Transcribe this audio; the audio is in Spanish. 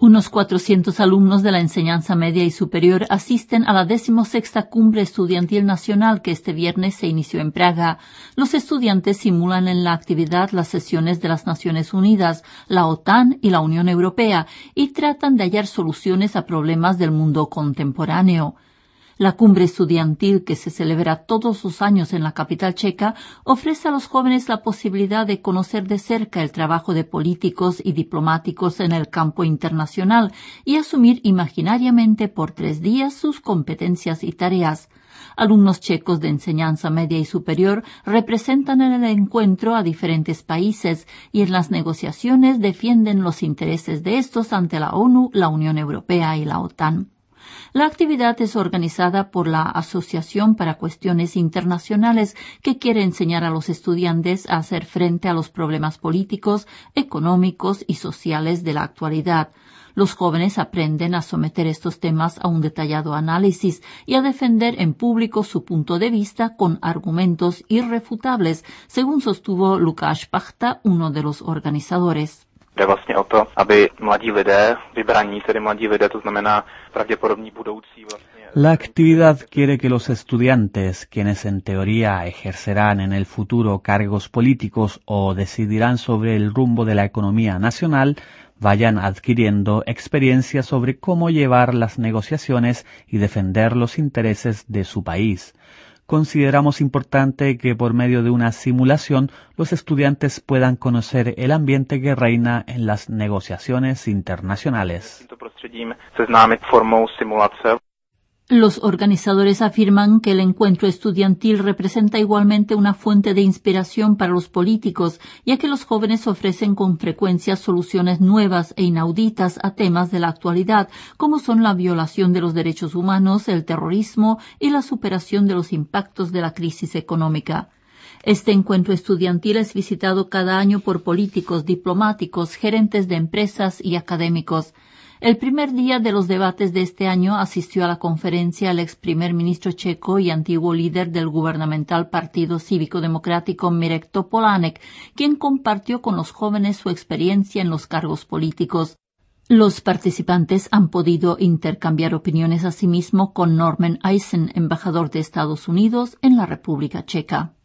Unos 400 alumnos de la enseñanza media y superior asisten a la 16ª Cumbre Estudiantil Nacional que este viernes se inició en Praga. Los estudiantes simulan en la actividad las sesiones de las Naciones Unidas, la OTAN y la Unión Europea y tratan de hallar soluciones a problemas del mundo contemporáneo. La cumbre estudiantil, que se celebra todos los años en la capital checa, ofrece a los jóvenes la posibilidad de conocer de cerca el trabajo de políticos y diplomáticos en el campo internacional y asumir imaginariamente por 3 días sus competencias y tareas. Alumnos checos de enseñanza media y superior representan en el encuentro a diferentes países y en las negociaciones defienden los intereses de estos ante la ONU, la Unión Europea y la OTAN. La actividad es organizada por la Asociación para Cuestiones Internacionales, que quiere enseñar a los estudiantes a hacer frente a los problemas políticos, económicos y sociales de la actualidad. Los jóvenes aprenden a someter estos temas a un detallado análisis y a defender en público su punto de vista con argumentos irrefutables, según sostuvo Lukáš Pachta, uno de los organizadores. Jde vlastně o to, aby mladí lidé, vybraní, tedy mladí lidé, to znamená pravděpodobní budoucí vlastně. La actividad quiere que los estudiantes, quienes en teoría ejercerán en el futuro cargos políticos o decidirán sobre el rumbo de la economía nacional, vayan adquiriendo experiencia sobre cómo llevar las negociaciones y defender los intereses de su país. Consideramos importante que por medio de una simulación los estudiantes puedan conocer el ambiente que reina en las negociaciones internacionales. Los organizadores afirman que el encuentro estudiantil representa igualmente una fuente de inspiración para los políticos, ya que los jóvenes ofrecen con frecuencia soluciones nuevas e inauditas a temas de la actualidad, como son la violación de los derechos humanos, el terrorismo y la superación de los impactos de la crisis económica. Este encuentro estudiantil es visitado cada año por políticos, diplomáticos, gerentes de empresas y académicos. El primer día de los debates de este año asistió a la conferencia el ex primer ministro checo y antiguo líder del gubernamental Partido Cívico Democrático Mirek Topolánek, quien compartió con los jóvenes su experiencia en los cargos políticos. Los participantes han podido intercambiar opiniones asimismo con Norman Eisen, embajador de Estados Unidos en la República Checa.